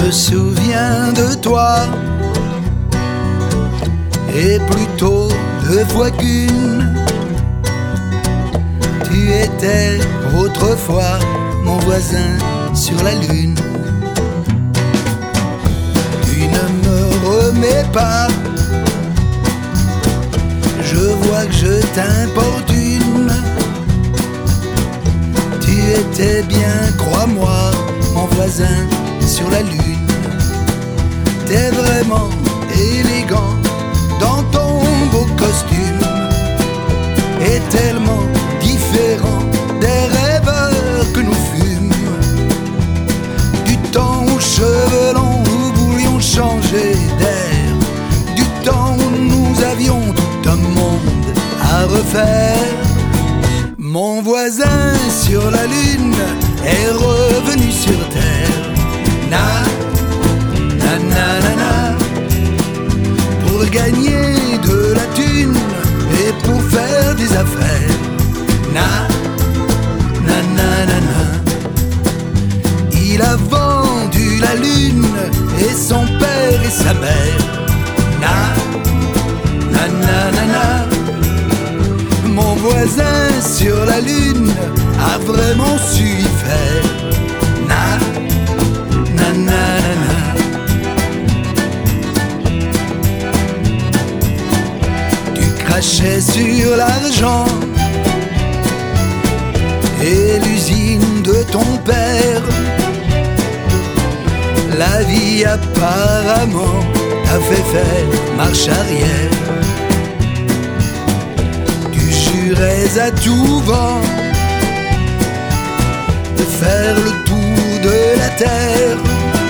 me souviens de toi, et plutôt 2 fois qu'une. Tu étais autrefois mon voisin sur la lune. Tu ne me remets pas, je vois que je t'importune. Tu étais bien, crois-moi, mon voisin sur la lune. T'es vraiment élégant dans ton beau costume, et tellement différent des rêveurs que nous fûmes. Du temps où cheveux longs nous voulions changer d'air, du temps où nous avions tout un monde à refaire. Mon voisin sur la lune est revenu sur terre. Na, na, na, na, na. Pour gagner de la thune et pour faire des affaires. Na, na, na, na, na. Il a vendu la lune et son père et sa mère. Na, na, na, na, na. Mon voisin sur la lune a vraiment su y faire. Na, na, na, na, na. Tu crachais sur l'argent et l'usine de ton père. La vie apparemment t'a fait faire marche arrière. À tout vent de faire le tour de la terre,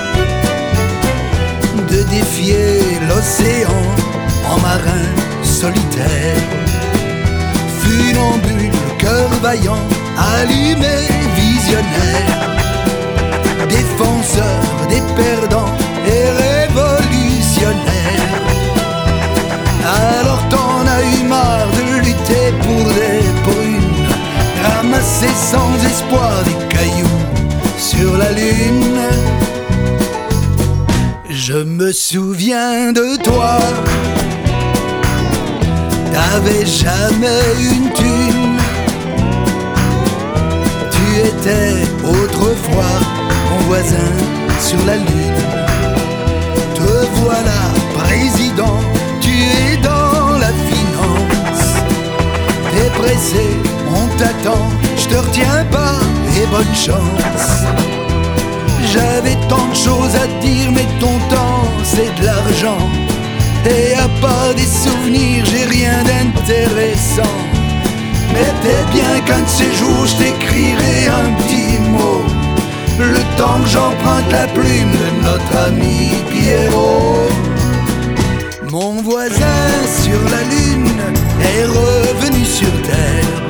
de défier l'océan en marin solitaire. Funambule, cœur vaillant, allumé, visionnaire, défenseur des perdants et révolutionnaire. Alors t'en as eu marre de lutter pour des brunes, ramasser sans espoir des cailloux sur la lune. Je me souviens de toi, t'avais jamais une thune. Tu étais autrefois mon voisin sur la lune. Te voilà président, tu es dans la finance. T'es pressé, on t'attend, je te retiens pas et bonne chance. J'avais tant de choses à dire mais ton temps c'est de l'argent, et à part des souvenirs j'ai rien d'intéressant. Mais t'es bien qu'un de ces jours je t'écrirai un petit mot, le temps que j'emprunte la plume de notre ami Pierrot. Mon voisin sur la lune est revenu sur terre.